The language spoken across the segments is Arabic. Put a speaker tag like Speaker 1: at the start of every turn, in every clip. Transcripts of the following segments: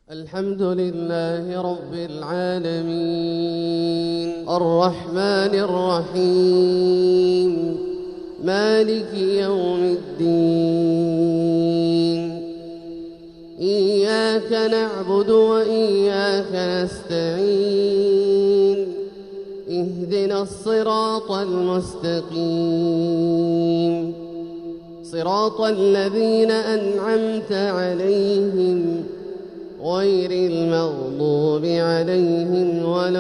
Speaker 1: الحمد لله رب العالمين الرحمن الرحيم مالك يوم الدين إياك نعبد وإياك نستعين اهدنا الصراط المستقيم صراط الذين أنعمت عليهم غير المغضوب عليهم ولا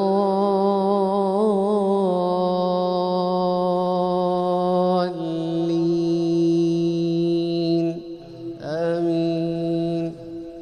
Speaker 1: الضالين آمين.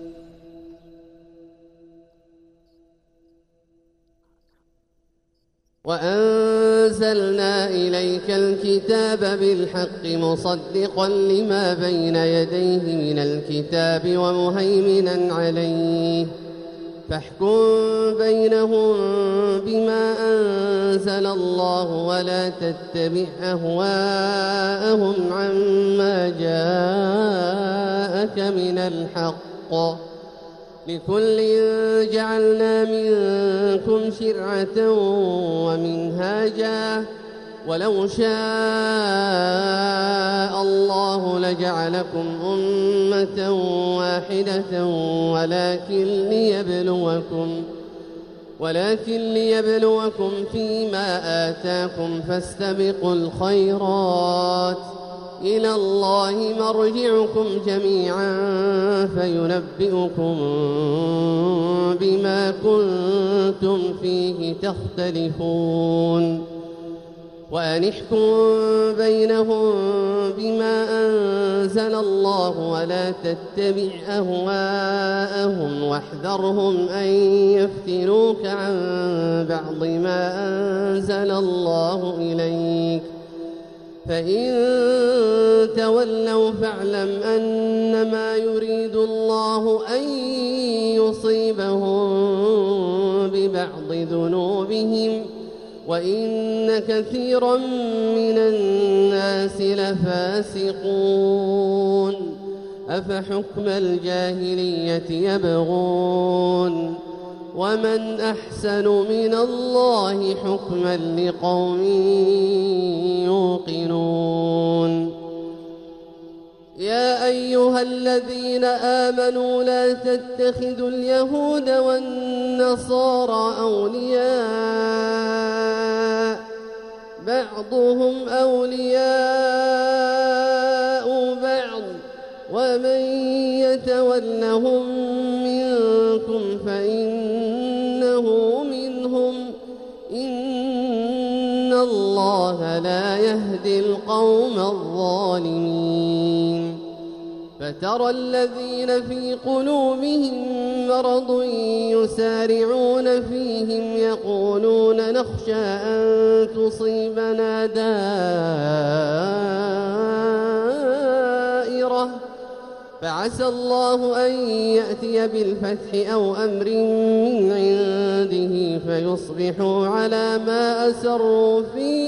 Speaker 1: وأنزلنا إليك الكتاب بالحق مصدقا لما بين يديه من الكتاب ومهيمنا عليه فاحكم بينهم بما أنزل الله ولا تتبع أهواءهم عما جاءك من الحق لكل جعلنا منكم شرعة ومنهاجا ولو شاء الله لجعلكم أمة واحدة ولكن ليبلوكم فيما آتاكم فاستبقوا الخيرات إلى الله مرجعكم جميعا فينبئكم بما كنتم فيه تختلفون وأن احكم بينهم بما أنزل الله ولا تتبع أهواءهم واحذرهم أن يفتنوك عن بعض ما أنزل الله إليك فإن تولوا فاعلم أنما يريد الله أن يصيبهم ببعض ذنوبهم وإن كثيرا من الناس لفاسقون أفحكم الجاهلية يبغون ومن أحسن من الله حكما لقوم يوقنون يا أيها الذين آمنوا لا تتخذوا اليهود والنصارى أولياء بعضهم أولياء بعض ومن يتولهم منكم فإنه منهم إن الله لا يهدي القوم الظالمين فترى الذين في قلوبهم مرض يسارعون فيهم يقولون نخشى أن تصيبنا دائرة فعسى الله أن يأتي بالفتح أو أمر من عنده فيصبحوا على ما أسروا في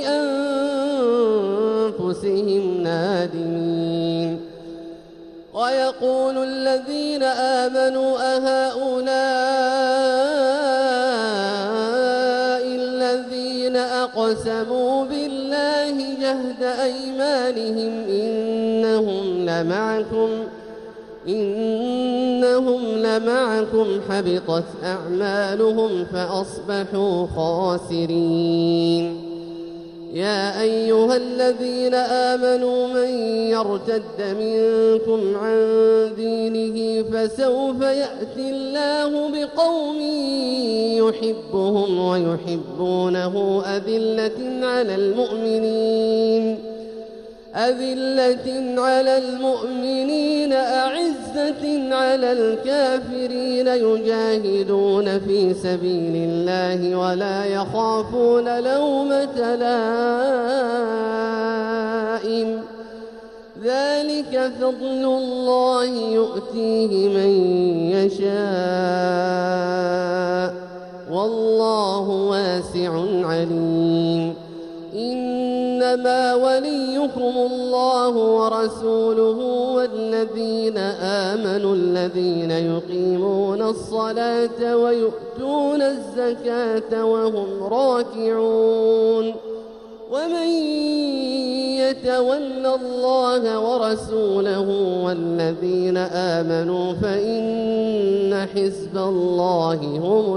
Speaker 1: أنفسهم نادمين ويقول الذين آمنوا أهؤلاء الذين أقسموا بالله جهد أيمانهم إنهم لمعكم حبطت أعمالهم فأصبحوا خاسرين يا أيها الذين آمنوا من يرتد منكم عن دينه فسوف يأتي الله بقوم يحبهم ويحبونه أذلة على المؤمنين أعزة على الكافرين يجاهدون في سبيل الله ولا يخافون لومة لائم ذلك فضل الله يؤتيه من يشاء والله واسع عليم إنما وليكم الله ورسوله الذين آمنوا الذين يقيمون الصلاة ويؤتون الزكاة وهم راكعون ومن يتول الله ورسوله والذين آمنوا فإن حزب الله هم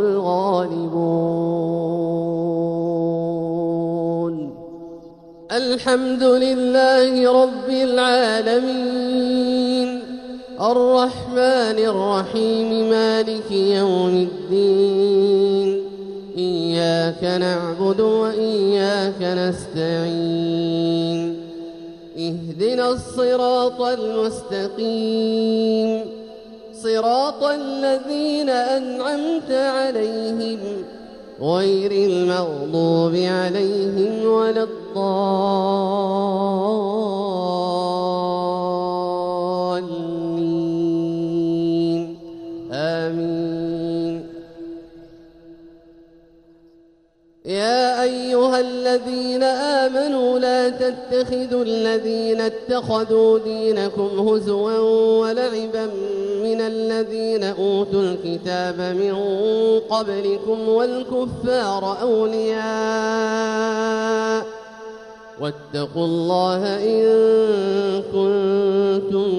Speaker 1: الغالبون. الحمد لله رب العالمين الرحمن الرحيم مالك يوم الدين إياك نعبد وإياك نستعين اهدنا الصراط المستقيم صراط الذين أنعمت عليهم غير المغضوب عليهم ولا الضالين آمين. يا أيها الذين آمنوا لا تتخذوا الذين اتخذوا دينكم هزوا ولعبا من الذين أوتوا الكتاب من قبلكم والكفار أولياء واتقوا الله إن كنتم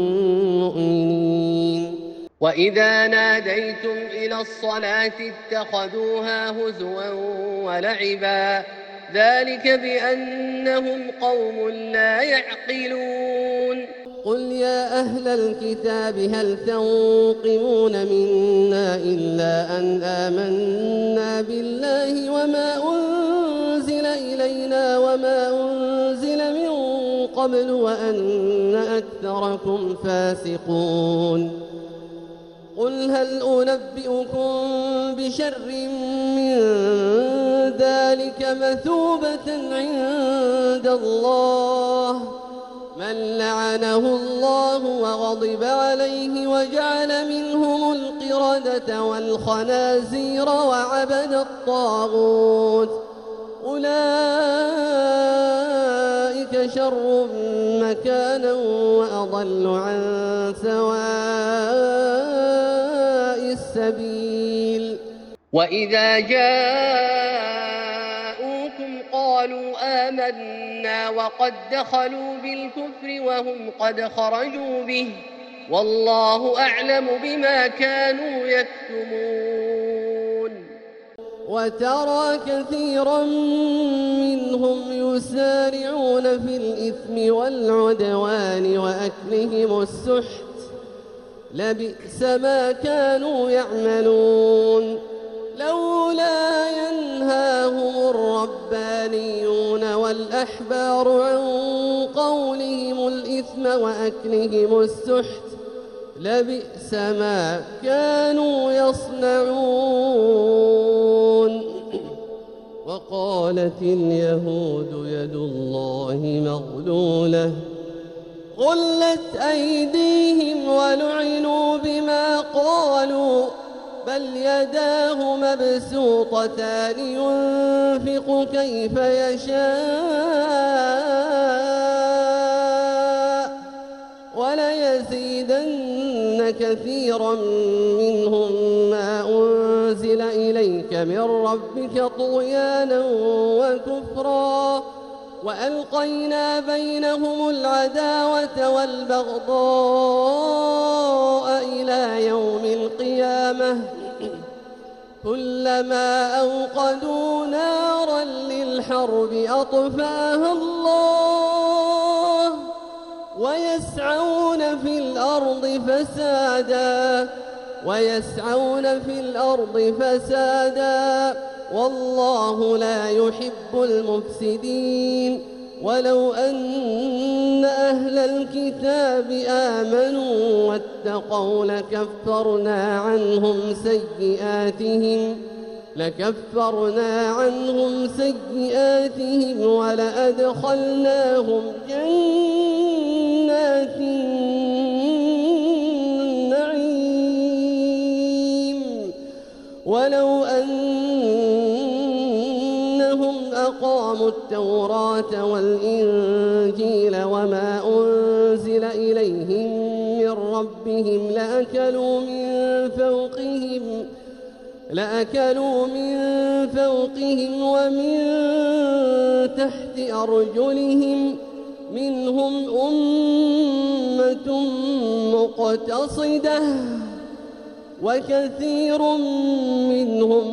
Speaker 1: مؤمنين. وإذا ناديتم إلى الصلاة اتخذوها هزوا ولعبا ذلك بأنهم قوم لا يعقلون. قل يا أهل الكتاب هل تنقمون منا إلا أن آمنا بالله وما أنزل إلينا وما أنزل من قبل وأن أكثركم فاسقون. قل هل أنبئكم بشر من ذلك مثوبة عند الله من لعنه الله وغضب عليه وجعل منهم القردة والخنازير وعبد الطاغوت أولئك شر مكانا وأضل عن سواء السبيل. وإذا جاءوكم قالوا آمنا وقد دخلوا بالكفر وهم قد خرجوا به والله أعلم بما كانوا يكتمون. وترى كثيرا منهم يسارعون في الإثم والعدوان وأكلهم السحت لبئس ما كانوا يعملون. لولا ينهاهم الربانيون والأحبار عن قولهم الإثم وأكلهم السحت لبئس ما كانوا يصنعون. وقالت اليهود يد الله مغلولة غلت أيديهم ولعنوا بما قالوا بل يداه مبسوطتان ينفق كيف يشاء وليزيدن كثيرا منهم ما أنزل إليك من ربك طغيانا وكفرا وألقينا بينهم العداوة والبغضاء إلى يوم القيامة كلما أوقدوا نارا للحرب أطفاها الله ويسعون في الأرض فسادا والله لا يحب المفسدين. ولو أن أهل الكتاب آمنوا واتقوا لكفرنا عنهم سيئاتهم ولأدخلناهم جنات النعيم. ولو أنهم أقاموا التوراة والإنجيل وما أنزل إليهم ربهم لأكلوا من فوقهم ومن تحت أرجلهم منهم أمة مقتصدة وكثير منهم